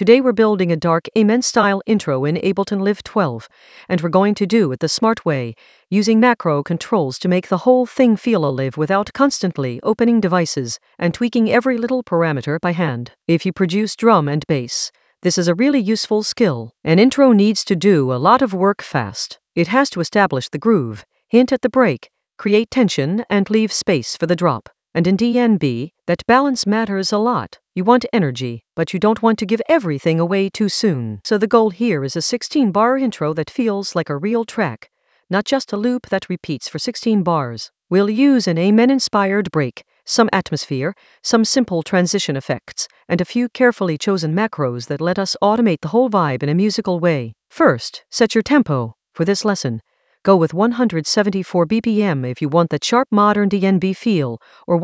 Today we're building a dark Amen-style intro in Ableton Live 12, and we're going to do it the smart way, using macro controls to make the whole thing feel alive without constantly opening devices and tweaking every little parameter by hand. If you produce drum and bass, this is a really useful skill. An intro needs to do a lot of work fast. It has to establish the groove, hint at the break, create tension, and leave space for the drop. And in DnB, that balance matters a lot. You want energy, but you don't want to give everything away too soon. So the goal here is a 16-bar intro that feels like a real track, not just a loop that repeats for 16 bars. We'll use an Amen-inspired break, some atmosphere, some simple transition effects, and a few carefully chosen macros that let us automate the whole vibe in a musical way. First, set your tempo. For this lesson, go with 174 BPM if you want that sharp modern DnB feel, or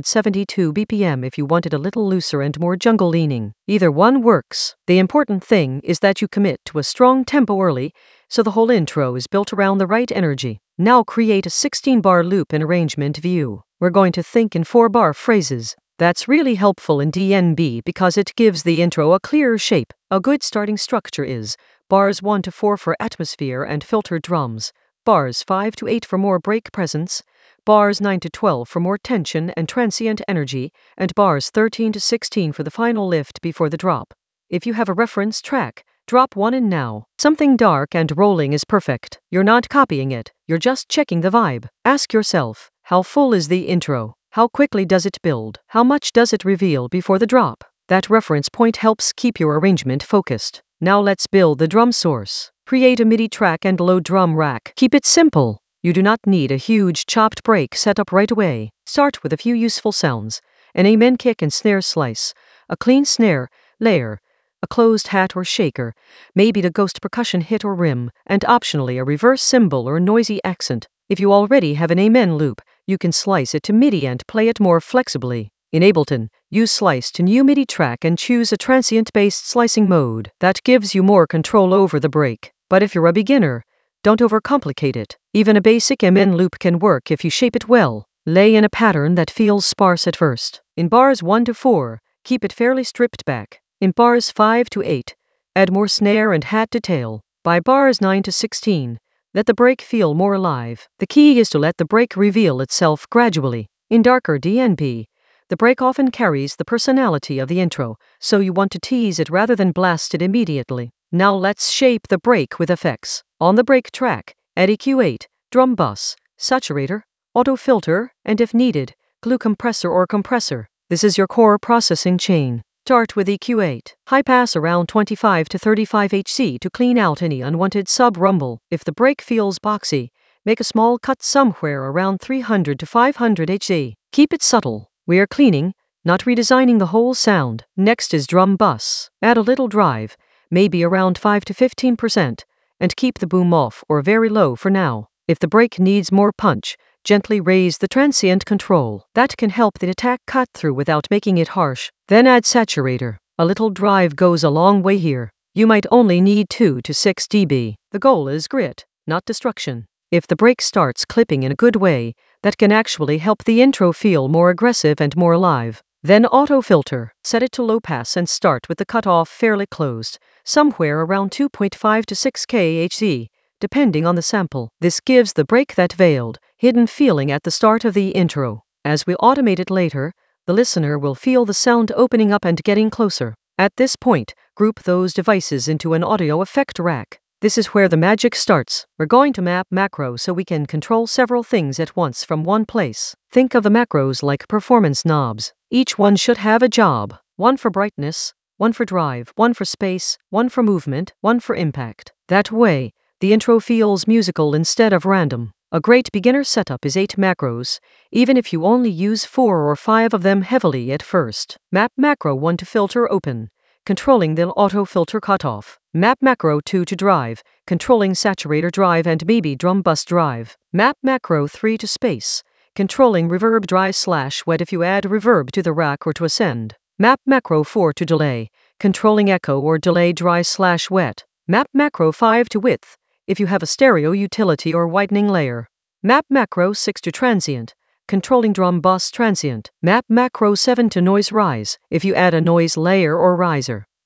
172 BPM if you want it a little looser and more jungle-leaning. Either one works. The important thing is that you commit to a strong tempo early, so the whole intro is built around the right energy. Now create a 16-bar loop in arrangement view. We're going to think in 4-bar phrases. That's really helpful in DnB because it gives the intro a clearer shape. A good starting structure is bars 1 to 4 for atmosphere and filtered drums, bars 5 to 8 for more break presence, bars 9 to 12 for more tension and transient energy, and bars 13 to 16 for the final lift before the drop. If you have a reference track, drop one in now. Something dark and rolling is perfect. You're not copying it, you're just checking the vibe. Ask yourself, how full is the intro? How quickly does it build? How much does it reveal before the drop? That reference point helps keep your arrangement focused. Now let's build the drum source. Create a MIDI track and load drum rack. Keep it simple. You do not need a huge chopped break set up right away. Start with a few useful sounds, an Amen kick and snare slice, a clean snare, layer, a closed hat or shaker, maybe the ghost percussion hit or rim, and optionally a reverse cymbal or noisy accent. If you already have an Amen loop, you can slice it to MIDI and play it more flexibly. In Ableton, use Slice to New MIDI track and choose a transient-based slicing mode. That gives you more control over the break. But if you're a beginner, don't overcomplicate it. Even a basic Amen loop can work if you shape it well. Lay in a pattern that feels sparse at first. In bars 1 to 4, keep it fairly stripped back. In bars 5 to 8, add more snare and hat detail. By bars 9 to 16, let the break feel more alive. The key is to let the break reveal itself gradually. In darker DnB, the break often carries the personality of the intro, so you want to tease it rather than blast it immediately. Now let's shape the break with effects. On the break track, add EQ8, drum bus, saturator, auto filter, and if needed, glue compressor or compressor. This is your core processing chain. Start with EQ8. High pass around 25 to 35 Hz to clean out any unwanted sub-rumble. If the break feels boxy, make a small cut somewhere around 300 to 500 Hz. Keep it subtle. We are cleaning, not redesigning the whole sound. Next is drum bus. Add a little drive, maybe around 5 to 15%, and keep the boom off or very low for now. If the break needs more punch, gently raise the transient control. That can help the attack cut through without making it harsh. Then add saturator. A little drive goes a long way here. You might only need 2 to 6 dB. The goal is grit, not destruction. If the break starts clipping in a good way, that can actually help the intro feel more aggressive and more alive. Then auto filter. Set it to low pass and start with the cutoff fairly closed, somewhere around 2.5 to 6 kHz, depending on the sample. This gives the break that veiled, hidden feeling at the start of the intro. As we automate it later, the listener will feel the sound opening up and getting closer. At this point, group those devices into an audio effect rack. This is where the magic starts. We're going to map macro so we can control several things at once from one place. Think of the macros like performance knobs. Each one should have a job. One for brightness, one for drive, one for space, one for movement, one for impact. That way, the intro feels musical instead of random. A great beginner setup is 8 macros, even if you only use 4 or 5 of them heavily at first. Map macro 1 to filter open, controlling the auto filter cutoff. Map macro 2 to drive, controlling saturator drive and maybe drum bus drive. Map macro 3 to space, controlling reverb dry/wet if you add reverb to the rack or to ascend. Map macro 4 to delay, controlling echo or delay dry/wet. Map macro 5 to width, if you have a stereo utility or widening layer. Map macro 6 to transient, controlling drum bus transient. Map macro 7 to noise rise, if you add a noise layer or riser.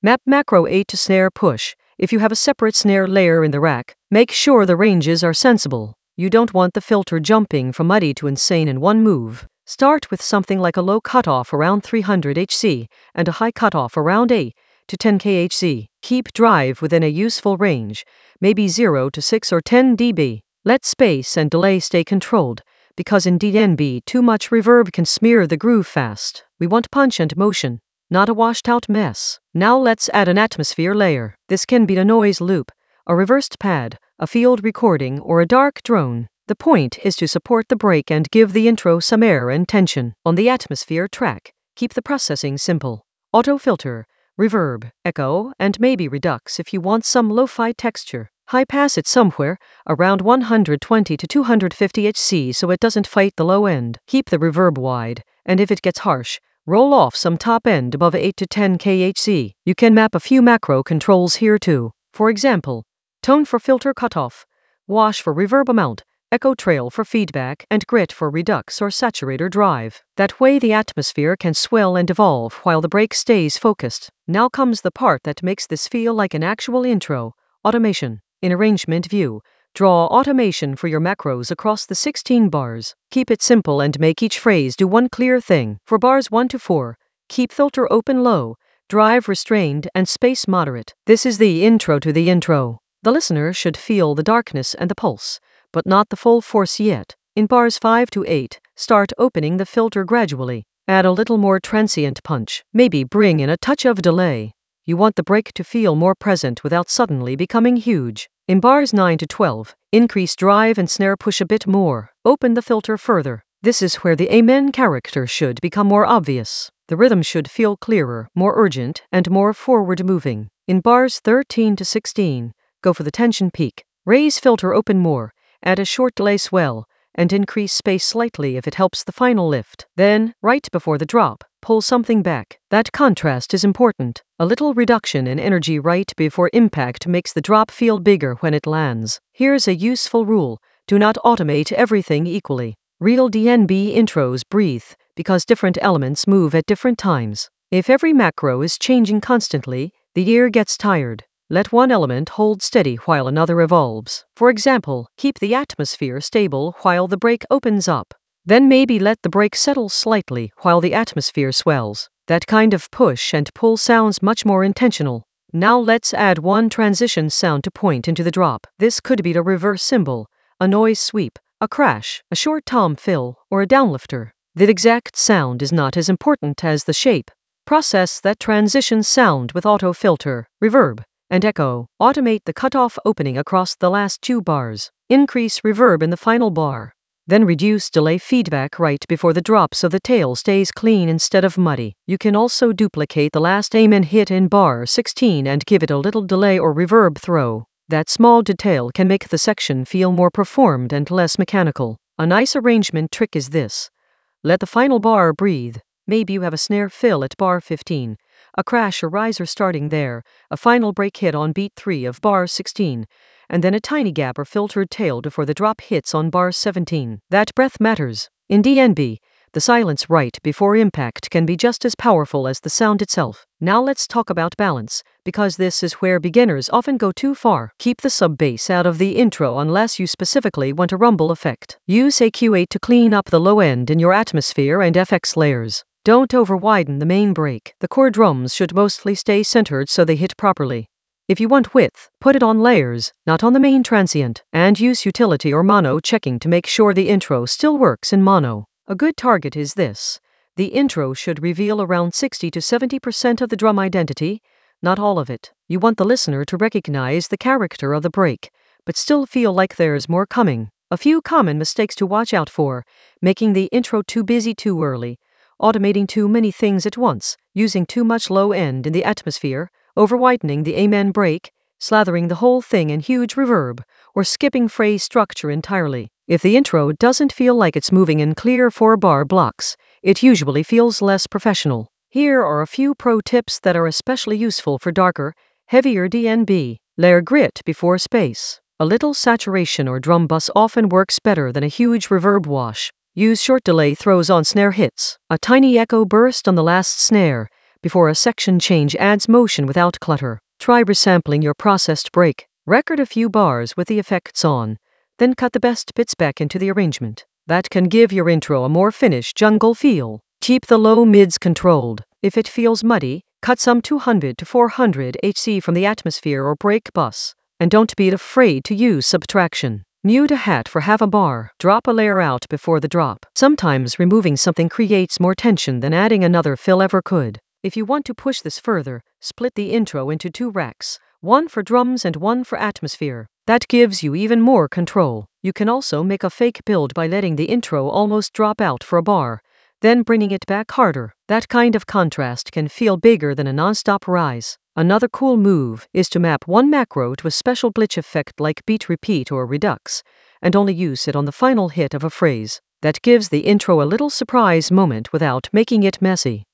Map macro 8 to snare push. If you have a separate snare layer in the rack, make sure the ranges are sensible. You don't want the filter jumping from muddy to insane in one move. Start with something like a low cutoff around 300 Hz and a high cutoff around 8 to 10 kHz. Keep drive within a useful range, maybe 0 to 6 or 10 dB. Let space and delay stay controlled, because in DNB too much reverb can smear the groove fast. We want punch and motion, not a washed out mess. Now let's add an atmosphere layer. This can be a noise loop, a reversed pad, a field recording, or a dark drone. The point is to support the break and give the intro some air and tension. On the atmosphere track, keep the processing simple. Auto filter, reverb, echo, and maybe redux if you want some lo-fi texture. High pass it somewhere around 120 to 250 Hz so it doesn't fight the low end. Keep the reverb wide, and if it gets harsh, roll off some top end above 8 to 10 kHz. You can map a few macro controls here too. For example, tone for filter cutoff, wash for reverb amount, echo trail for feedback, and grit for redux or saturator drive. That way the atmosphere can swell and evolve while the break stays focused. Now comes the part that makes this feel like an actual intro, automation. In arrangement view, draw automation for your macros across the 16 bars. Keep it simple and make each phrase do one clear thing. For bars 1 to 4, keep filter open low, drive restrained, and space moderate. This is the intro to the intro. The listener should feel the darkness and the pulse, but not the full force yet. In bars 5 to 8, start opening the filter gradually. Add a little more transient punch. Maybe bring in a touch of delay. You want the break to feel more present without suddenly becoming huge. In bars 9 to 12, increase drive and snare push a bit more. Open the filter further. This is where the amen character should become more obvious. The rhythm should feel clearer, more urgent, and more forward moving. In bars 13 to 16, go for the tension peak. Raise filter open more, add a short delay swell, and increase space slightly if it helps the final lift. Then, right before the drop, pull something back. That contrast is important. A little reduction in energy right before impact makes the drop feel bigger when it lands. Here's a useful rule: do not automate everything equally. Real DNB intros breathe, because different elements move at different times. If every macro is changing constantly, the ear gets tired. Let one element hold steady while another evolves. For example, keep the atmosphere stable while the break opens up. Then maybe let the break settle slightly while the atmosphere swells. That kind of push and pull sounds much more intentional. Now let's add one transition sound to point into the drop. This could be a reverse cymbal, a noise sweep, a crash, a short tom fill, or a downlifter. The exact sound is not as important as the shape. Process that transition sound with auto filter, reverb, and echo. Automate the cutoff opening across the last 2 bars. Increase reverb in the final bar. Then reduce delay feedback right before the drop so the tail stays clean instead of muddy. You can also duplicate the last amen hit in bar 16 and give it a little delay or reverb throw. That small detail can make the section feel more performed and less mechanical. A nice arrangement trick is this: let the final bar breathe. Maybe you have a snare fill at bar 15, a crash or riser starting there, a final break hit on beat 3 of bar 16, and then a tiny gap or filtered tail before the drop hits on bar 17. That breath matters. In DNB, the silence right before impact can be just as powerful as the sound itself. Now let's talk about balance, because this is where beginners often go too far. Keep the sub-bass out of the intro unless you specifically want a rumble effect. Use AQ8 to clean up the low end in your atmosphere and FX layers. Don't over-widen the main break. The core drums should mostly stay centered so they hit properly. If you want width, put it on layers, not on the main transient, and use utility or mono checking to make sure the intro still works in mono. A good target is this: the intro should reveal around 60 to 70% of the drum identity, not all of it. You want the listener to recognize the character of the break, but still feel like there's more coming. A few common mistakes to watch out for: making the intro too busy too early, automating too many things at once, using too much low end in the atmosphere, over-widening the amen break, slathering the whole thing in huge reverb, or skipping phrase structure entirely. If the intro doesn't feel like it's moving in clear 4-bar blocks, it usually feels less professional. Here are a few pro tips that are especially useful for darker, heavier DNB. Layer grit before space. A little saturation or drum bus often works better than a huge reverb wash. Use short delay throws on snare hits, a tiny echo burst on the last snare, before a section change adds motion without clutter. Try resampling your processed break. Record a few bars with the effects on, then cut the best bits back into the arrangement. That can give your intro a more finished jungle feel. Keep the low mids controlled. If it feels muddy, cut some 200 to 400 Hz from the atmosphere or break bus. And don't be afraid to use subtraction. Mute a hat for half a bar. Drop a layer out before the drop. Sometimes removing something creates more tension than adding another fill ever could. If you want to push this further, split the intro into 2 racks, one for drums and one for atmosphere. That gives you even more control. You can also make a fake build by letting the intro almost drop out for a bar, then bringing it back harder. That kind of contrast can feel bigger than a non-stop rise. Another cool move is to map one macro to a special glitch effect like beat repeat or redux, and only use it on the final hit of a phrase. That gives the intro a little surprise moment without making it messy.